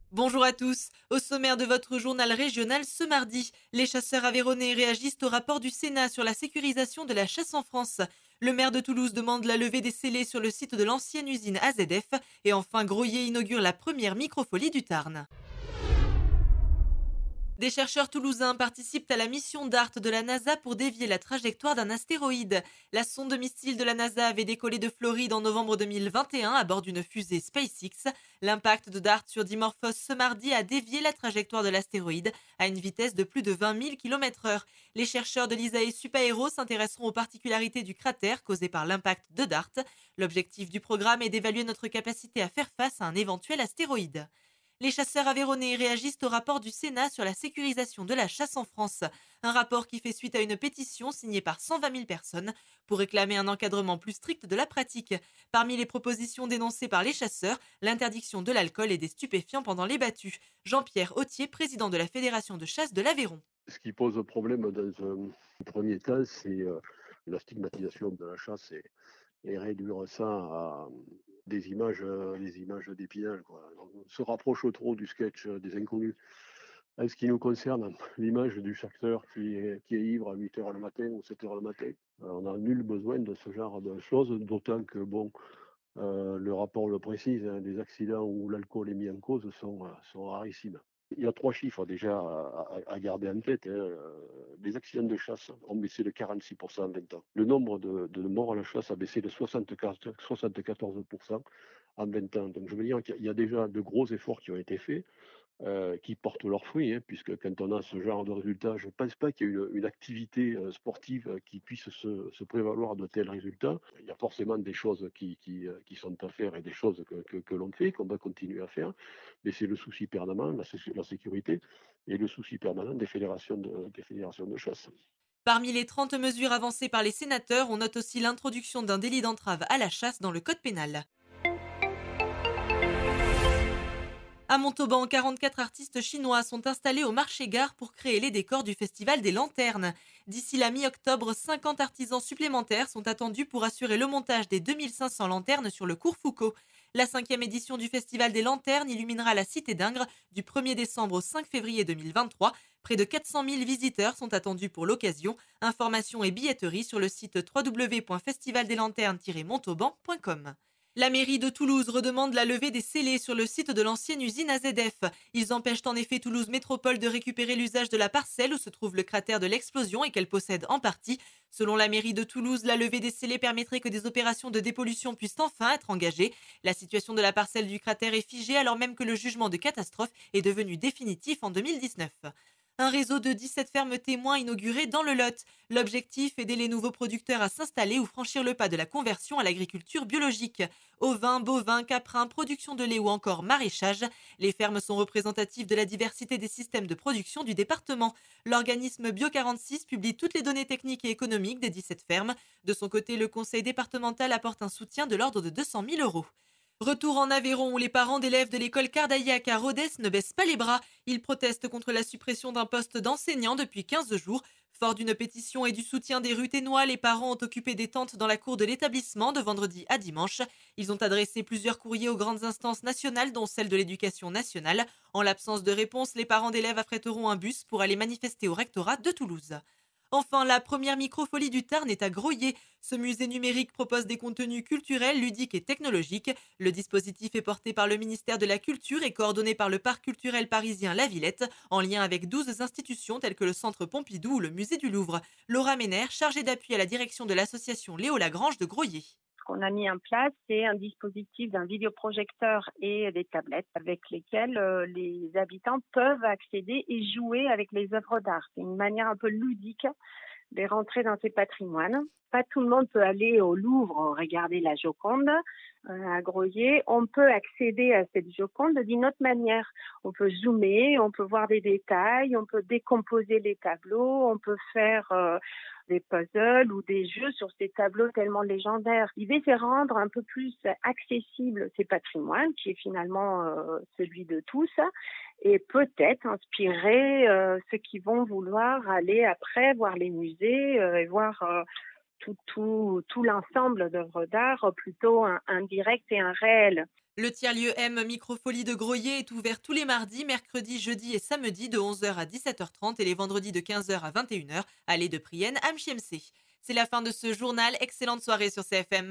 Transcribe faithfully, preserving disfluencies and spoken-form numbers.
Bonjour à tous. Au sommaire de votre journal régional ce mardi, les chasseurs aveyronnais réagissent au rapport du Sénat sur la sécurisation de la chasse en France. Le maire de Toulouse demande la levée des scellés sur le site de l'ancienne usine A Z F. Et enfin, Groyer inaugure la première microfolie du Tarn. Des chercheurs toulousains participent à la mission DART de la NASA pour dévier la trajectoire d'un astéroïde. La sonde missile de la NASA avait décollé de Floride en novembre deux mille vingt et un à bord d'une fusée SpaceX. L'impact de DART sur Dimorphos ce mardi a dévié la trajectoire de l'astéroïde à une vitesse de plus de vingt mille kilomètres heure. Les chercheurs de l'I S A E Supaéro s'intéresseront aux particularités du cratère causé par l'impact de DART. L'objectif du programme est d'évaluer notre capacité à faire face à un éventuel astéroïde. Les chasseurs aveyronnais réagissent au rapport du Sénat sur la sécurisation de la chasse en France. Un rapport qui fait suite à une pétition signée par cent vingt mille personnes pour réclamer un encadrement plus strict de la pratique. Parmi les propositions dénoncées par les chasseurs, l'interdiction de l'alcool et des stupéfiants pendant les battues. Jean-Pierre Autier, président de la Fédération de chasse de l'Aveyron. Ce qui pose problème dans un premier temps, c'est euh, la stigmatisation de la chasse et, et réduire ça à des images, euh, des images d'Épinal, quoi. On se rapproche trop du sketch euh, des inconnus. En ce qui nous concerne, l'image du chasseur qui est, qui est ivre à huit heures le matin ou sept heures le matin, euh, on n'a nul besoin de ce genre de choses, d'autant que bon, euh, le rapport le précise, hein, des accidents où l'alcool est mis en cause sont, euh, sont rarissimes. Il y a trois chiffres déjà à, à- à garder en tête, hein. Euh, Les accidents de chasse ont baissé de quarante-six pour cent en vingt ans. Le nombre de, de morts à la chasse a baissé de soixante-quatorze soixante-quatorze pour cent en vingt ans. Donc je veux dire qu'il y a déjà de gros efforts qui ont été faits, euh, qui portent leurs fruits, hein, puisque quand on a ce genre de résultats, je ne pense pas qu'il y ait une, une activité euh, sportive euh, qui puisse se, se prévaloir de tels résultats. Il y a forcément des choses qui, qui, euh, qui sont à faire et des choses que, que, que l'on fait, qu'on va continuer à faire, mais c'est le souci permanent, la, la sécurité, et le souci permanent des fédérations de, des fédérations de chasse. Parmi les trente mesures avancées par les sénateurs, on note aussi l'introduction d'un délit d'entrave à la chasse dans le code pénal. À Montauban, quarante-quatre artistes chinois sont installés au marché-gare pour créer les décors du Festival des Lanternes. D'ici la mi-octobre, cinquante artisans supplémentaires sont attendus pour assurer le montage des deux mille cinq cents lanternes sur le cours Foucault. La cinquième édition du Festival des Lanternes illuminera la cité d'Ingres du premier décembre au cinq février deux mille vingt-trois. Près de quatre cent mille visiteurs sont attendus pour l'occasion. Informations et billetterie sur le site w w w point festival des lanternes tiret montauban point com. La mairie de Toulouse redemande la levée des scellés sur le site de l'ancienne usine A Z F. Ils empêchent en effet Toulouse Métropole de récupérer l'usage de la parcelle où se trouve le cratère de l'explosion et qu'elle possède en partie. Selon la mairie de Toulouse, la levée des scellés permettrait que des opérations de dépollution puissent enfin être engagées. La situation de la parcelle du cratère est figée alors même que le jugement de catastrophe est devenu définitif en deux mille dix-neuf. Un réseau de dix-sept fermes témoins inauguré dans le Lot. L'objectif, aider les nouveaux producteurs à s'installer ou franchir le pas de la conversion à l'agriculture biologique. Ovins, bovins, caprins, production de lait ou encore maraîchage, les fermes sont représentatives de la diversité des systèmes de production du département. L'organisme Bio quarante-six publie toutes les données techniques et économiques des dix-sept fermes. De son côté, le conseil départemental apporte un soutien de l'ordre de deux cent mille euros. Retour en Aveyron où les parents d'élèves de l'école Cardaillac à Rodez ne baissent pas les bras. Ils protestent contre la suppression d'un poste d'enseignant depuis quinze jours. Fort d'une pétition et du soutien des Ruténois, les parents ont occupé des tentes dans la cour de l'établissement de vendredi à dimanche. Ils ont adressé plusieurs courriers aux grandes instances nationales, dont celle de l'éducation nationale. En l'absence de réponse, les parents d'élèves affréteront un bus pour aller manifester au rectorat de Toulouse. Enfin, la première microfolie du Tarn est à Groyer. Ce musée numérique propose des contenus culturels, ludiques et technologiques. Le dispositif est porté par le ministère de la Culture et coordonné par le parc culturel parisien La Villette, en lien avec douze institutions telles que le Centre Pompidou ou le Musée du Louvre. Laura Ménère, chargée d'appui à la direction de l'association Léo Lagrange de Groyer. Ce qu'on a mis en place, c'est un dispositif d'un vidéoprojecteur et des tablettes avec lesquelles euh, les habitants peuvent accéder et jouer avec les œuvres d'art. C'est une manière un peu ludique de rentrer dans ces patrimoines. Pas tout le monde peut aller au Louvre regarder la Joconde euh, à Groyer. On peut accéder à cette Joconde d'une autre manière. On peut zoomer, on peut voir des détails, on peut décomposer les tableaux, on peut faire euh, des puzzles ou des jeux sur ces tableaux tellement légendaires. L'idée, c'est rendre un peu plus accessible ces patrimoines, qui est finalement euh, celui de tous, et peut-être inspirer euh, ceux qui vont vouloir aller après voir les musées euh, et voir euh, tout, tout, tout l'ensemble d'œuvres d'art, plutôt un, un direct et un réel. Le tiers-lieu M Microfolie de Groyer est ouvert tous les mardis, mercredis, jeudis et samedis de onze heures à dix-sept heures trente et les vendredis de quinze heures à vingt et une heures, allée de Prienne à M C M C. C'est la fin de ce journal, excellente soirée sur C F M.